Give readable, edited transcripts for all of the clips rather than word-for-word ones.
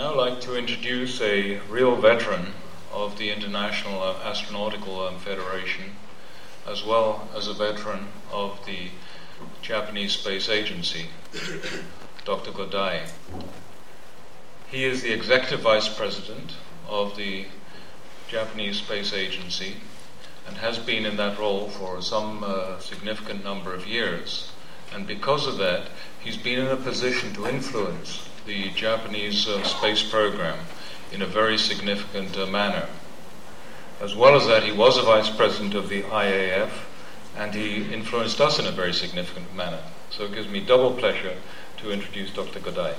now like to introduce a real veteran of the International Astronautical Federation, as well as a veteran of the Japanese Space Agency, Dr. Godai. He is the Executive Vice President of the Japanese Space Agency and has been in that role for some significant number of years. And because of that, he's been in a position to influence the Japanese space program in a very significant manner. As well as that, he was a vice president of the IAF, and he influenced us in a very significant manner. So it gives me double pleasure to introduce Dr. Godai.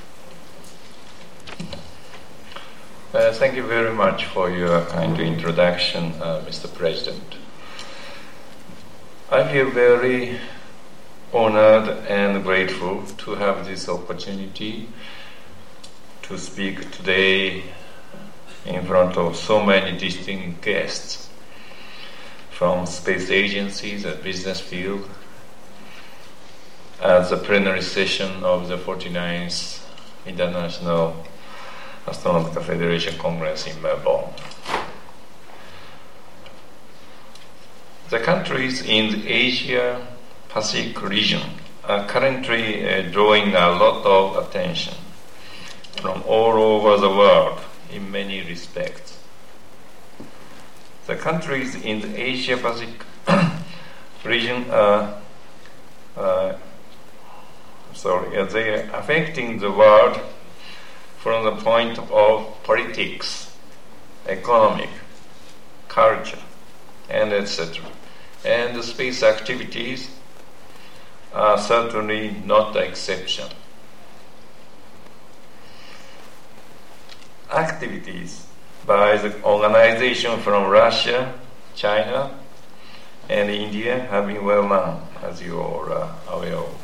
Thank you very much for your kind introduction, Mr. President. I feel very honored and grateful to have this opportunity to speak today in front of so many distinguished guests from space agencies and business field at the plenary session of the 49th International Astronautical Federation Congress in Melbourne. The countries in the Asia-Pacific region are currently drawing a lot of attention from all over the world in many respects. The countries in the Asia-Pacific region they are affecting the world from the point of politics, economic, culture, and etc. And the space activities are certainly not the exception. Activities by the organization from Russia, China, and India have been well known, as you all are aware of.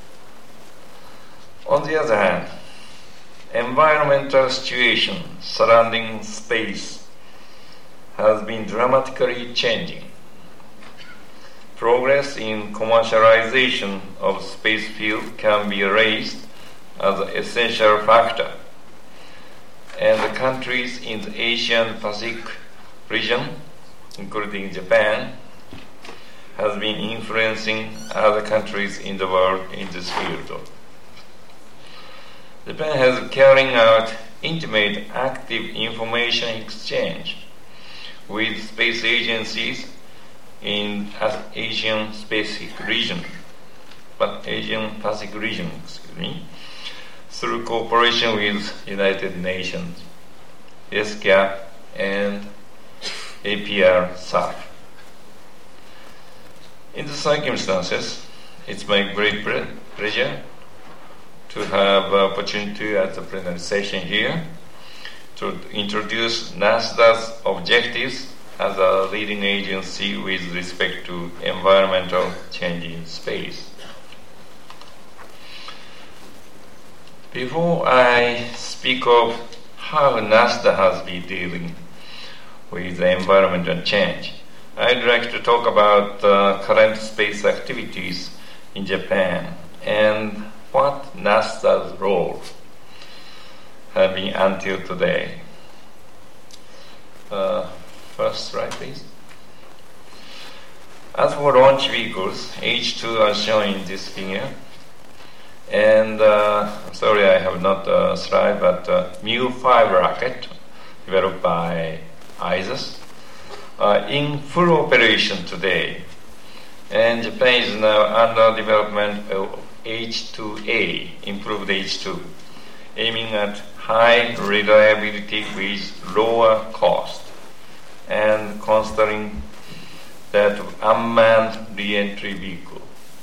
On the other hand, environmental situation surrounding space has been dramatically changing. Progress in commercialization of space field can be raised as an essential factor, and the countries in the Asian Pacific region, including Japan, has been influencing other countries in the world in this field. Japan has carrying out intimate active information exchange with space agencies in Asian Pacific region, through cooperation with United Nations, ESCAP, and APR-SAF. In the circumstances, it's my great pleasure to have opportunity at the plenary session here to introduce NASDA's objectives as a leading agency with respect to environmental change in space. Before I speak of how NASDA has been dealing with the environmental change, I'd like to talk about current space activities in Japan and what NASDA's role have been until today. First slide, please. As for launch vehicles, H2 are shown in this figure. And sorry, I have not a slide, but Mu-5 rocket developed by ISAS in full operation today. And Japan is now under development of H2A, improved H2, aiming at high reliability with lower cost, and considering that unmanned re-entry vehicle.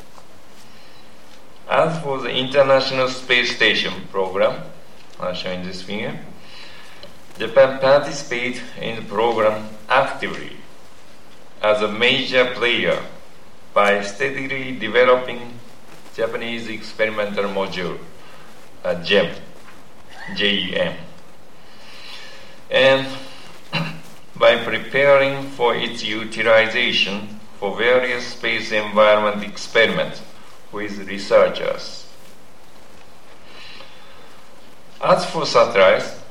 As for the International Space Station program, as shown in this figure, Japan participates in the program actively as a major player by steadily developing Japanese experimental module, JEM, JEM, and by preparing for its utilization for various space environment experiments with researchers. As for satellites,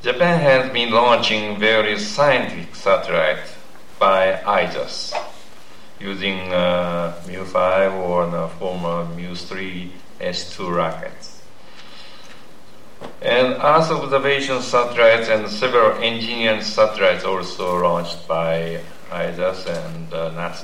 Japan has been launching various scientific satellites by IJAS using Mu-5 or the former Mu-3 S2 rockets. And Earth observation satellites and several engineered satellites also launched by IJAS and NASA.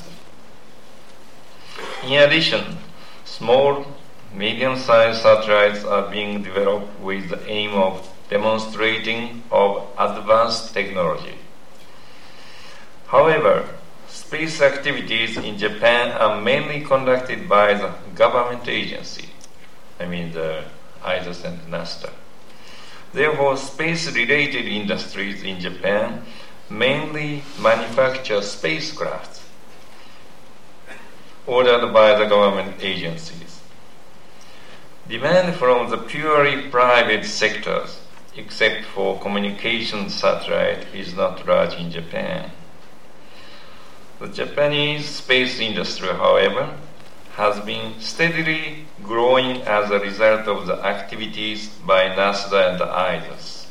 In addition, small, medium-sized satellites are being developed with the aim of demonstrating of advanced technology. However, space activities in Japan are mainly conducted by the government agency, the IJAS and NASA. Therefore, space-related industries in Japan mainly manufacture spacecraft ordered by the government agencies. Demand from the purely private sectors, except for communication satellite, is not large in Japan. The Japanese space industry, however, has been steadily growing as a result of the activities by NASA and the IJAS.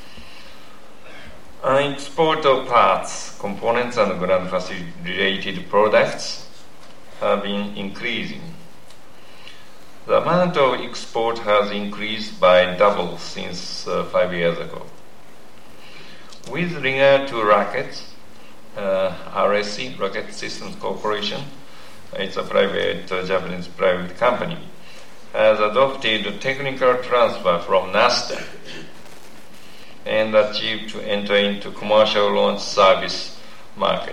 Export of parts, components, and ground facility-related products have been increasing. The amount of export has increased by double since 5 years ago. With regard to rockets, RSC, Rocket Systems Corporation, it's a Japanese private company, has adopted technical transfer from NASA and achieved to enter into commercial launch service market.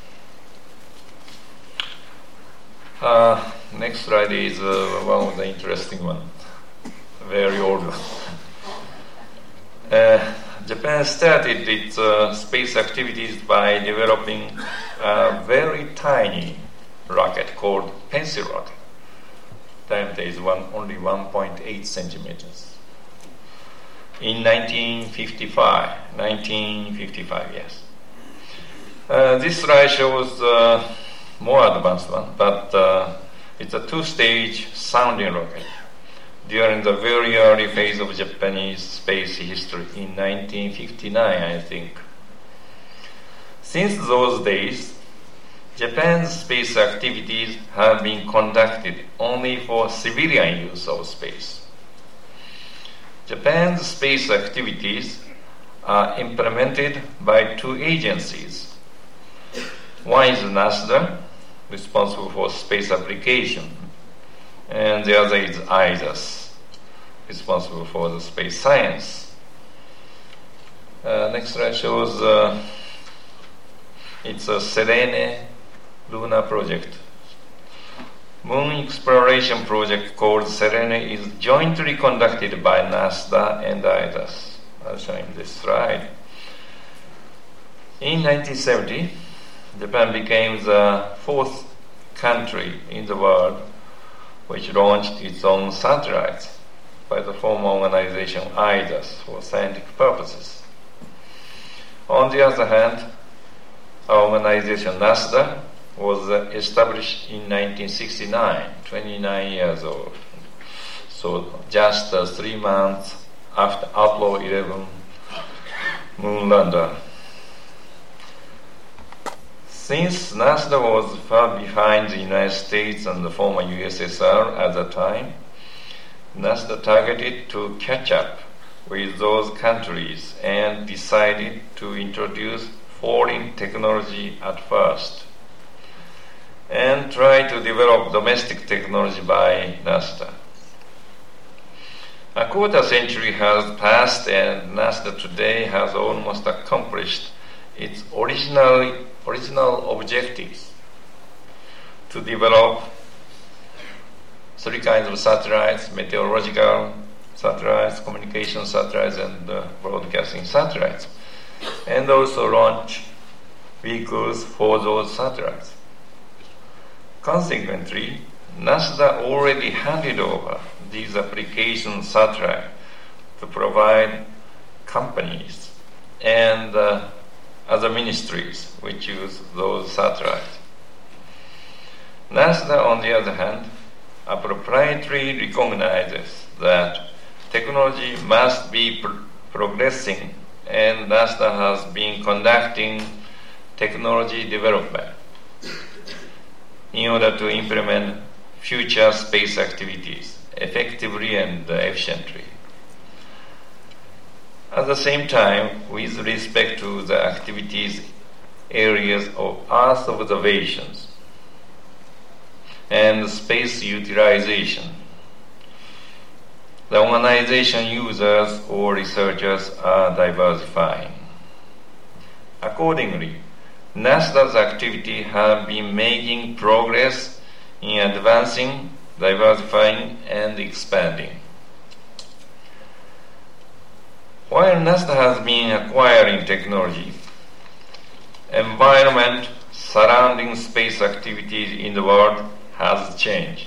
Next slide is one of the interesting one, very old one. Japan started its space activities by developing a very tiny rocket called pencil rocket. Diameter is only 1.8 centimeters. In 1955, yes. This slide shows more advanced one, but it's a two-stage sounding rocket during the very early phase of Japanese space history in 1959, I think. Since those days, Japan's space activities have been conducted only for civilian use of space. Japan's space activities are implemented by two agencies. One is NASA, responsible for space application, and the other is IJAS, responsible for the space science. Next slide shows it's a Selene lunar project. Moon exploration project called Selene is jointly conducted by NASA and IJAS. I'll show you this slide. In 1970, Japan became the fourth country in the world which launched its own satellites by the former organization IJAS for scientific purposes. On the other hand, our organization NASA was established in 1969, 29 years old. So just 3 months after Apollo 11 moon lander. Since NASA was far behind the United States and the former USSR at the time, NASA targeted to catch up with those countries and decided to introduce foreign technology at first and try to develop domestic technology by NASA. A quarter century has passed and NASA today has almost accomplished its original objectives to develop 3 kinds of satellites: meteorological satellites, communication satellites, and broadcasting satellites, and also launch vehicles for those satellites. Consequently, NASA already handed over these application satellites to provide companies and other ministries which use those satellites. NASA, on the other hand, appropriately recognizes that technology must be progressing and NASA has been conducting technology development in order to implement future space activities effectively and efficiently. At the same time, with respect to the activities areas of Earth observations and space utilization, the organization users or researchers are diversifying. Accordingly, NASA's activity have been making progress in advancing, diversifying, and expanding. While NASA has been acquiring technology, environment surrounding space activities in the world has changed.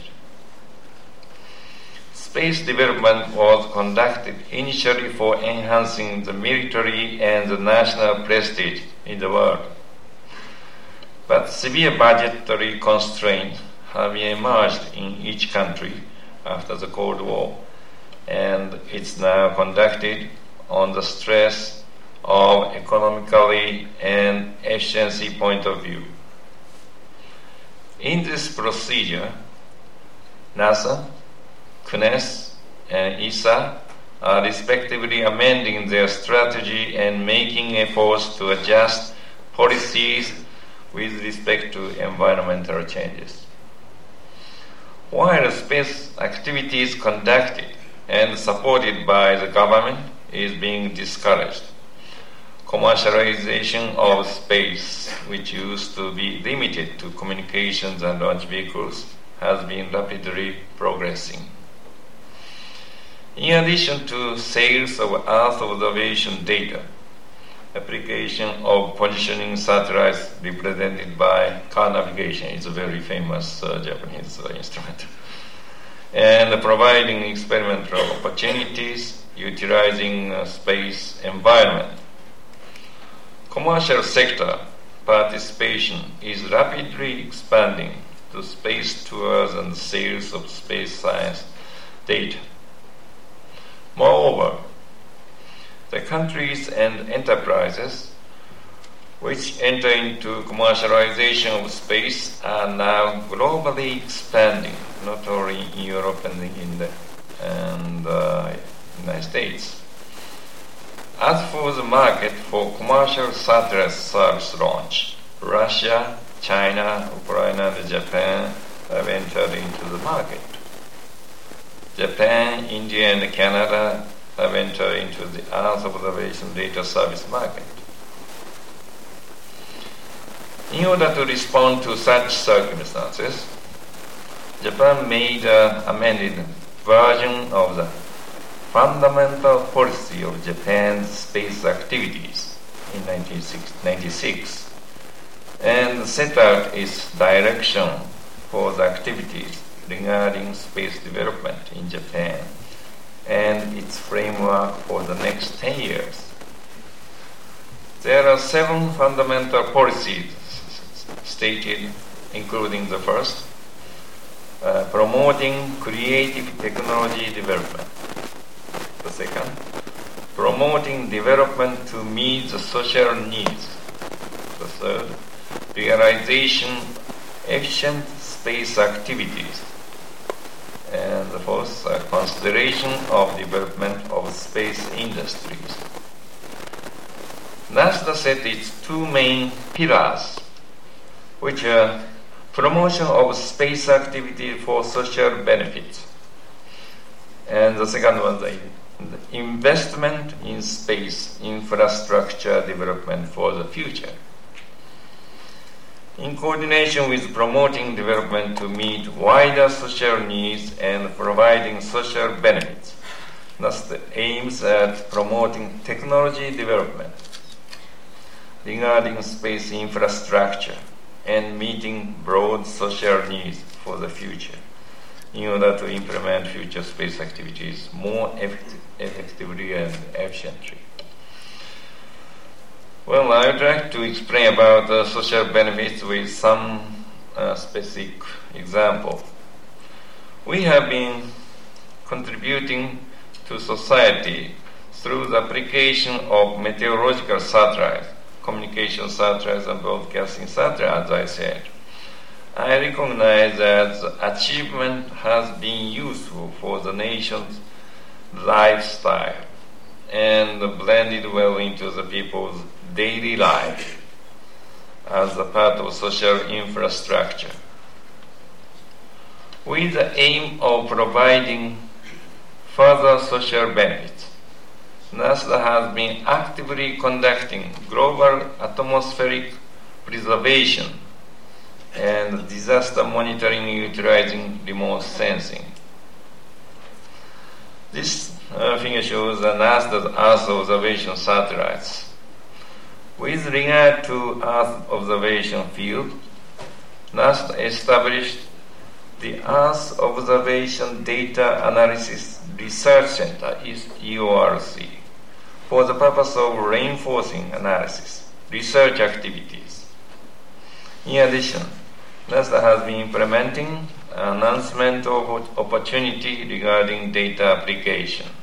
Space development was conducted initially for enhancing the military and the national prestige in the world. But severe budgetary constraints have emerged in each country after the Cold War, and it's now conducted on the stress of economically and efficiency point of view. In this procedure, NASA, CNES, and ESA are respectively amending their strategy and making efforts to adjust policies with respect to environmental changes. While space activities conducted and supported by the government is being discouraged, commercialization of space, which used to be limited to communications and launch vehicles, has been rapidly progressing. In addition to sales of Earth observation data, application of positioning satellites represented by car navigation is a very famous Japanese instrument, and providing experimental opportunities utilizing space environment. Commercial sector participation is rapidly expanding to space tours and sales of space science data. Moreover, the countries and enterprises which enter into commercialization of space are now globally expanding, not only in Europe and in the United States. As for the market for commercial satellite service launch, Russia, China, Ukraine, and Japan have entered into the market. Japan, India, and Canada have entered into the Earth observation data service market. In order to respond to such circumstances, Japan made an amended version of the fundamental policy of Japan's space activities in 1996 and set out its direction for the activities regarding space development in Japan and its framework for the next 10 years. There are 7 fundamental policies stated, including the first, promoting creative technology development. The second, promoting development to meet the social needs. The third, realization efficient space activities. And the fourth, consideration of development of space industries. NASA set its 2 main pillars, which are promotion of space activity for social benefits, and the second one, the investment in space infrastructure development for the future. In coordination with promoting development to meet wider social needs and providing social benefits, NASA aims at promoting technology development regarding space infrastructure and meeting broad social needs for the future in order to implement future space activities more effectively and efficiently. Well, I would like to explain about the social benefits with some specific example. We have been contributing to society through the application of meteorological satellites, communication satellites and broadcasting satellites, as I said. I recognize that the achievement has been useful for the nation's lifestyle and blended well into the people's daily life as a part of social infrastructure. With the aim of providing further social benefits, NASA has been actively conducting global atmospheric preservation and disaster monitoring utilizing remote sensing. This figure shows NASA's Earth observation satellites. With regard to Earth observation field, NASA established the Earth Observation Data Analysis Research Center, EORC, for the purpose of reinforcing analysis, research activities. In addition, NASA has been implementing an announcement of opportunity regarding data application.